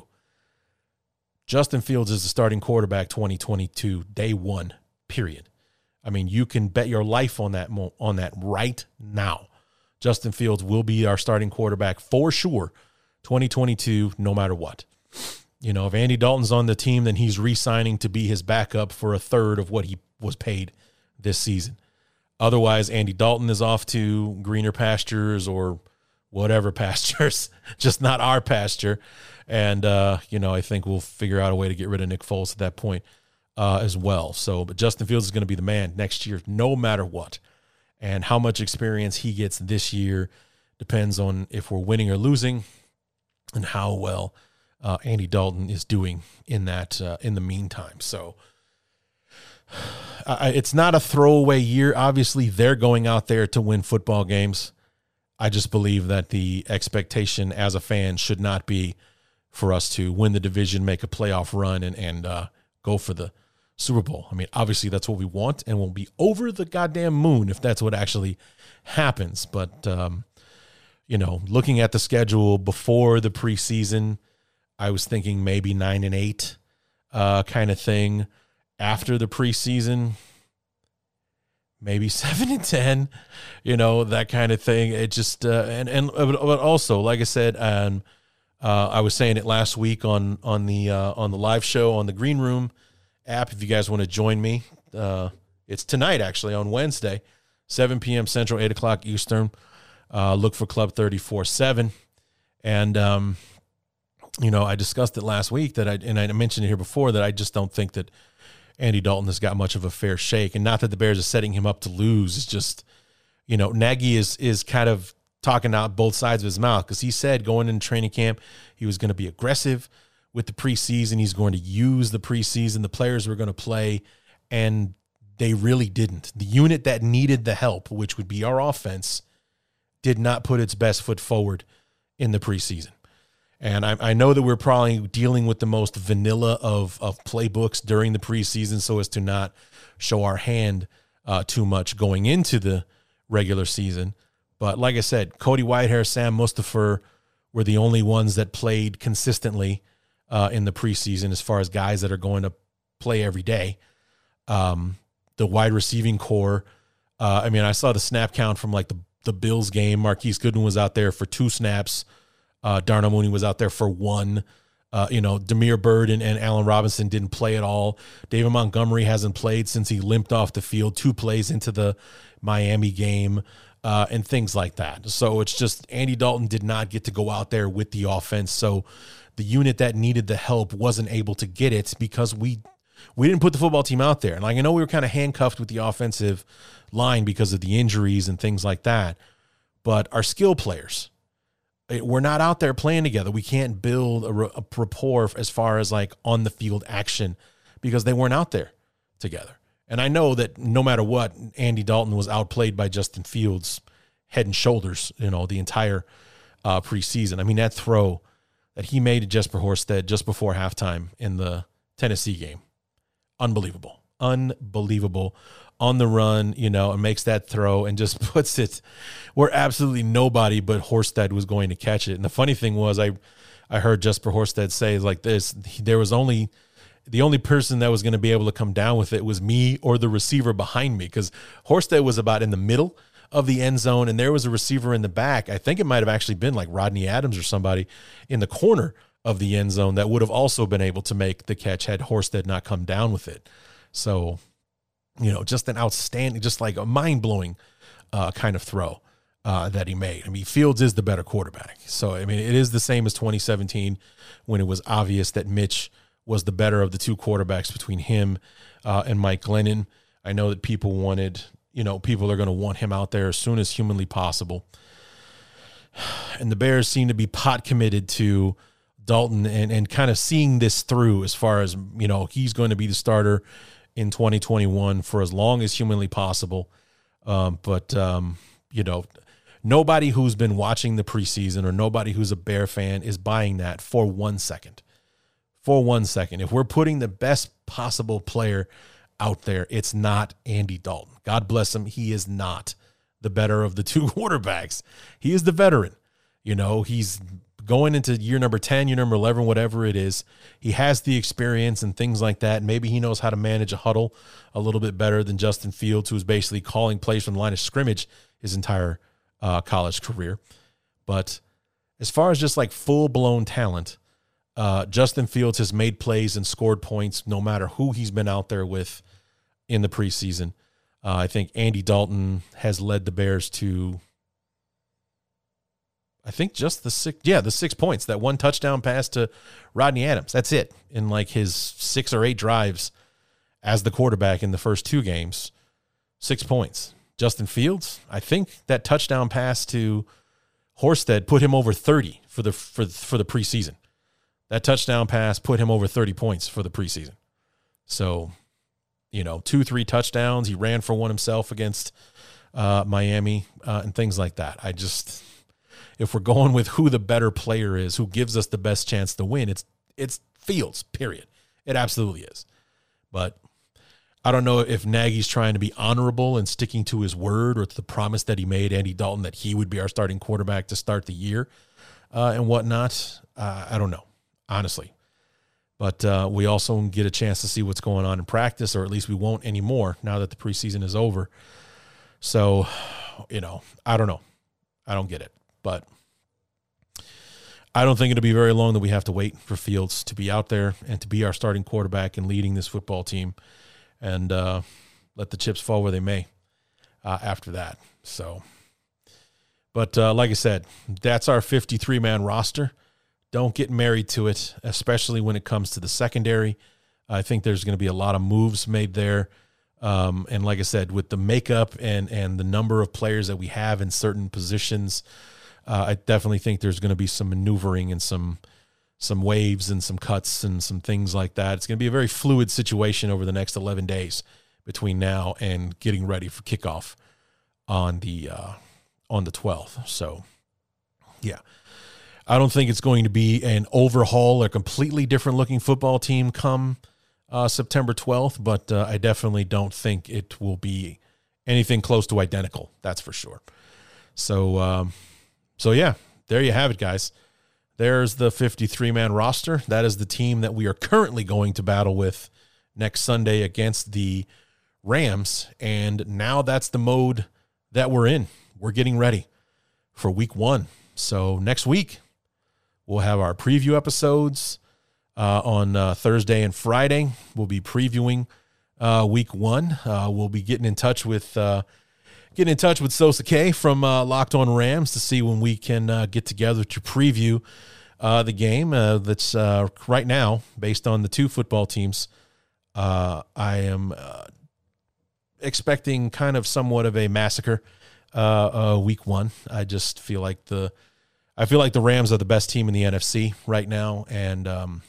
Justin Fields is the starting quarterback 2022, day 1, period. I mean, you can bet your life on that right now. Justin Fields will be our starting quarterback for sure 2022, no matter what. If Andy Dalton's on the team, then he's re-signing to be his backup for a third of what he was paid this season. Otherwise, Andy Dalton is off to greener pastures or whatever pastures, just not our pasture. And, I think we'll figure out a way to get rid of Nick Foles at that point as well. But Justin Fields is going to be the man next year, no matter what. And how much experience he gets this year depends on if we're winning or losing and how well Andy Dalton is doing in that in the meantime. So it's not a throwaway year. Obviously, they're going out there to win football games. I just believe that the expectation as a fan should not be for us to win the division, make a playoff run, and go for the Super Bowl. I mean, obviously that's what we want, and we'll be over the goddamn moon if that's what actually happens. But, looking at the schedule before the preseason, I was thinking maybe 9-8 kind of thing. After the preseason, maybe 7-10, that kind of thing. It just, but also, like I said, I was saying it last week on the live show on the Green Room app. If you guys want to join me, it's tonight, actually, on Wednesday, 7 p.m. Central, 8 o'clock Eastern. Look for Club 34-7. And, I discussed it last week I mentioned it here before that I just don't think that Andy Dalton has got much of a fair shake. And not that the Bears are setting him up to lose. It's just, Nagy is kind of talking out both sides of his mouth, because he said going into training camp he was going to be aggressive with the preseason. He's going to use the preseason. The players were going to play, and they really didn't. The unit that needed the help, which would be our offense, did not put its best foot forward in the preseason. And I know that we're probably dealing with the most vanilla of playbooks during the preseason so as to not show our hand too much going into the regular season. But like I said, Cody Whitehair, Sam Mustipher were the only ones that played consistently in the preseason as far as guys that are going to play every day. The wide receiving core, I saw the snap count from like the Bills game. Marquise Goodwin was out there for 2 snaps. Darnell Mooney was out there for 1. Demir Bird and Allen Robinson didn't play at all. David Montgomery hasn't played since he limped off the field 2 plays into the Miami game, and things like that. So it's just Andy Dalton did not get to go out there with the offense. So the unit that needed the help wasn't able to get it because we didn't put the football team out there. And I know we were kind of handcuffed with the offensive line because of the injuries and things like that. But our skill players, we're not out there playing together. We can't build a rapport as far as like on the field action because they weren't out there together. And I know that no matter what, Andy Dalton was outplayed by Justin Fields head and shoulders, the entire preseason. I mean, that throw that he made to Jesper Horsted just before halftime in the Tennessee game, unbelievable on the run, and makes that throw and just puts it where absolutely nobody but Horsted was going to catch it. And the funny thing was I heard Jesper Horsted say like this, the only person that was going to be able to come down with it was me or the receiver behind me, because Horsted was about in the middle of the end zone and there was a receiver in the back. I think it might have actually been like Rodney Adams or somebody in the corner of the end zone that would have also been able to make the catch had Horsted not come down with it. So, just an outstanding, just like a mind-blowing kind of throw that he made. I mean, Fields is the better quarterback. So, I mean, it is the same as 2017 when it was obvious that Mitch was the better of the 2 quarterbacks between him and Mike Glennon. I know that people people are going to want him out there as soon as humanly possible. And the Bears seem to be pot committed to Dalton and kind of seeing this through as far as, he's going to be the starter in 2021 for as long as humanly possible. But nobody who's been watching the preseason or nobody who's a Bear fan is buying that for 1 second. For 1 second. If we're putting the best possible player out there, it's not Andy Dalton. God bless him. He is not the better of the 2 quarterbacks. He is the veteran. He's going into year number 10, year number 11, whatever it is. He has the experience and things like that. Maybe he knows how to manage a huddle a little bit better than Justin Fields, who's basically calling plays from the line of scrimmage his entire college career. But as far as just like full-blown talent, Justin Fields has made plays and scored points no matter who he's been out there with in the preseason. I think Andy Dalton has led the Bears to, I think, just the 6 points. That 1 touchdown pass to Rodney Adams. That's it. In like his 6 or 8 drives as the quarterback in the first 2 games, 6 points. Justin Fields, I think that touchdown pass to Horsted put him over 30 for the preseason. That touchdown pass put him over 30 points for the preseason. So, 2-3 touchdowns. He ran for one himself against Miami and things like that. If we're going with who the better player is, who gives us the best chance to win, it's Fields, period. It absolutely is. But I don't know if Nagy's trying to be honorable and sticking to his word or to the promise that he made Andy Dalton that he would be our starting quarterback to start the year and whatnot. I don't know, honestly. But we also get a chance to see what's going on in practice, or at least we won't anymore now that the preseason is over. So, I don't know. I don't get it. But I don't think it'll be very long that we have to wait for Fields to be out there and to be our starting quarterback and leading this football team, and let the chips fall where they may after that. So, but like I said, that's our 53-man roster. Don't get married to it, especially when it comes to the secondary. I think there's going to be a lot of moves made there. And like I said, with the makeup and the number of players that we have in certain positions, I definitely think there's going to be some maneuvering and some waves and some cuts and some things like that. It's going to be a very fluid situation over the next 11 days between now and getting ready for kickoff on the 12th. So, yeah. I don't think it's going to be an overhaul or completely different looking football team come September 12th, but I definitely don't think it will be anything close to identical. That's for sure. So yeah, there you have it, guys. There's the 53-man roster. That is the team that we are currently going to battle with next Sunday against the Rams. And now that's the mode that we're in. We're getting ready for week 1. So next week, we'll have our preview episodes. on Thursday and Friday. We'll be previewing week 1. We'll be getting in touch with Sosa K from Locked On Rams to see when we can get together to preview the game that's right now based on the 2 football teams. I am expecting kind of somewhat of a massacre week 1. I just feel like the Rams are the best team in the NFC right now, and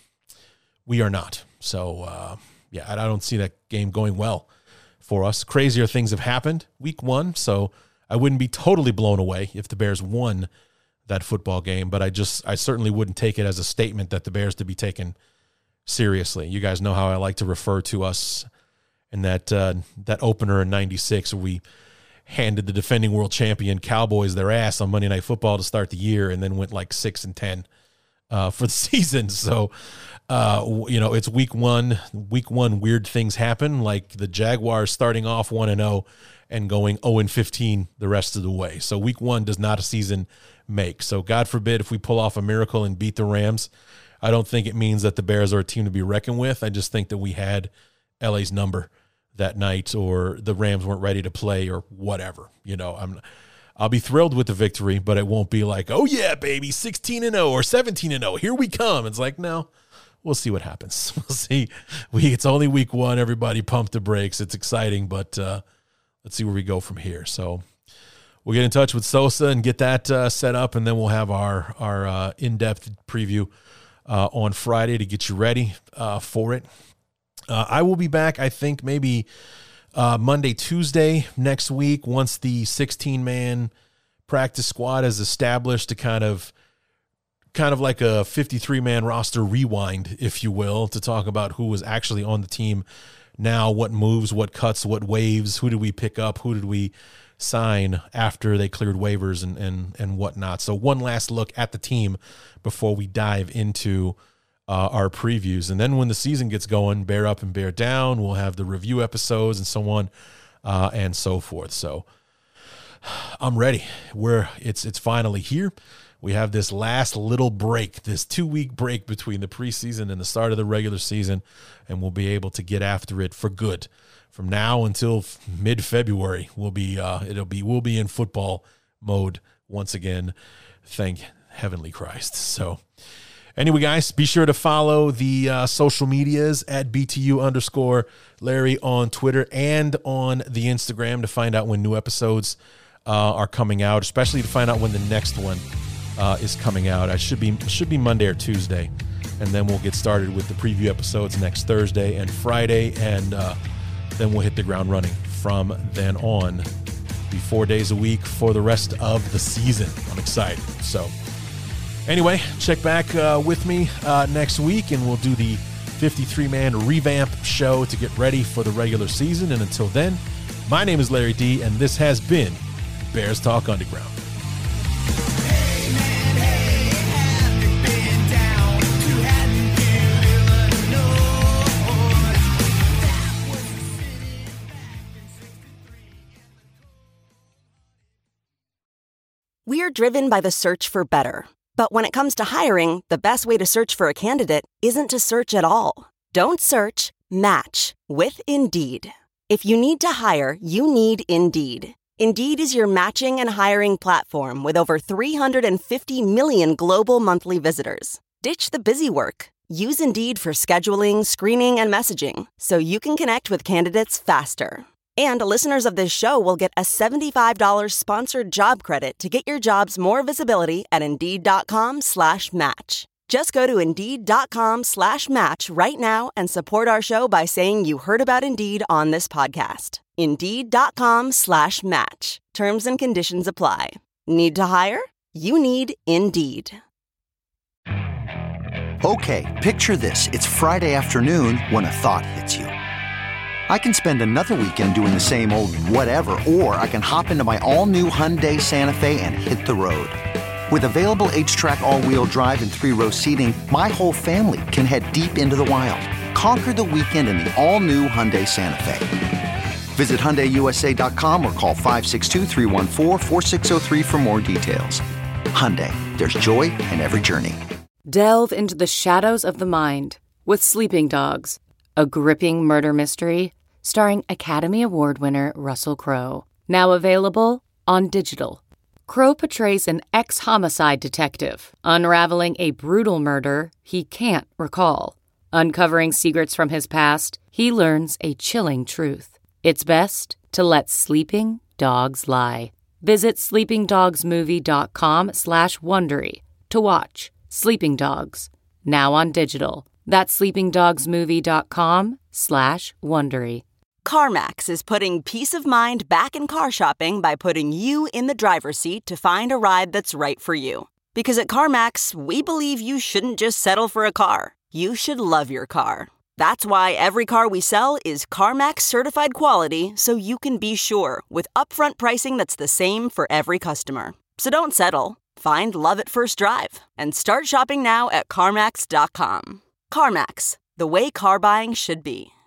we are not. So I don't see that game going well for us. Crazier things have happened week 1, so I wouldn't be totally blown away if the Bears won that football game, but I certainly wouldn't take it as a statement that the Bears to be taken seriously. You guys know how I like to refer to us in that opener in '96 where we handed the defending world champion Cowboys their ass on Monday Night Football to start the year, and then went like 6-10 for the season. So, it's week 1. Week 1, weird things happen, like the Jaguars starting off 1-0 and going 0-15 the rest of the way. So week 1 does not a season make. So God forbid if we pull off a miracle and beat the Rams, I don't think it means that the Bears are a team to be reckoned with. I just think that we had LA's number that night, or the Rams weren't ready to play, or whatever. I'll be thrilled with the victory, but it won't be like, oh yeah, baby, 16-0 or 17-0, here we come. It's like, no, we'll see what happens. We'll see. It's only week 1. Everybody pump the brakes. It's exciting, but let's see where we go from here. So we'll get in touch with Sosa and get that set up, and then we'll have our in-depth preview on Friday to get you ready for it. I will be back, I think, maybe Monday, Tuesday next week, once the 16-man practice squad is established, to kind of like a 53-man roster rewind, if you will, to talk about who was actually on the team now, what moves, what cuts, what waves, who did we pick up, who did we sign after they cleared waivers and whatnot. So one last look at the team before we dive into our previews. And then when the season gets going, bear up and bear down, we'll have the review episodes and so on and so forth. So I'm ready. It's finally here. We have this last little break, this 2-week break between the preseason and the start of the regular season, and we'll be able to get after it for good. From now until mid-February, we'll be in football mode once again. Thank Heavenly Christ. So anyway, guys, be sure to follow the social medias at BTU_Larry on Twitter and on the Instagram to find out when new episodes are coming out, especially to find out when the next one is coming out. It should be Monday or Tuesday, and then we'll get started with the preview episodes next Thursday and Friday, and then we'll hit the ground running from then on. Be 4 days a week for the rest of the season. I'm excited. So anyway, check back with me next week, and we'll do the 53-man revamp show to get ready for the regular season. And until then, my name is Larry D, and this has been Bears Talk Underground. We're driven by the search for better. But when it comes to hiring, the best way to search for a candidate isn't to search at all. Don't search, match with Indeed. If you need to hire, you need Indeed. Indeed is your matching and hiring platform with over 350 million global monthly visitors. Ditch the busy work. Use Indeed for scheduling, screening, and messaging so you can connect with candidates faster. And listeners of this show will get a $75 sponsored job credit to get your jobs more visibility at Indeed.com/match. Just go to Indeed.com/match right now and support our show by saying you heard about Indeed on this podcast. Indeed.com/match. Terms and conditions apply. Need to hire? You need Indeed. Okay, picture this. It's Friday afternoon when a thought hits you. I can spend another weekend doing the same old whatever, or I can hop into my all-new Hyundai Santa Fe and hit the road. With available H-Track all-wheel drive and 3-row seating, my whole family can head deep into the wild. Conquer the weekend in the all-new Hyundai Santa Fe. Visit HyundaiUSA.com or call 562-314-4603 for more details. Hyundai, there's joy in every journey. Delve into the shadows of the mind with Sleeping Dogs, a gripping murder mystery starring Academy Award winner Russell Crowe. Now available on digital. Crowe portrays an ex-homicide detective unraveling a brutal murder he can't recall. Uncovering secrets from his past, he learns a chilling truth. It's best to let sleeping dogs lie. Visit sleepingdogsmovie.com/Wondery to watch Sleeping Dogs, now on digital. That's sleepingdogsmovie.com/Wondery. CarMax is putting peace of mind back in car shopping by putting you in the driver's seat to find a ride that's right for you. Because at CarMax, we believe you shouldn't just settle for a car. You should love your car. That's why every car we sell is CarMax certified quality, so you can be sure with upfront pricing that's the same for every customer. So don't settle. Find love at first drive and start shopping now at CarMax.com. CarMax, the way car buying should be.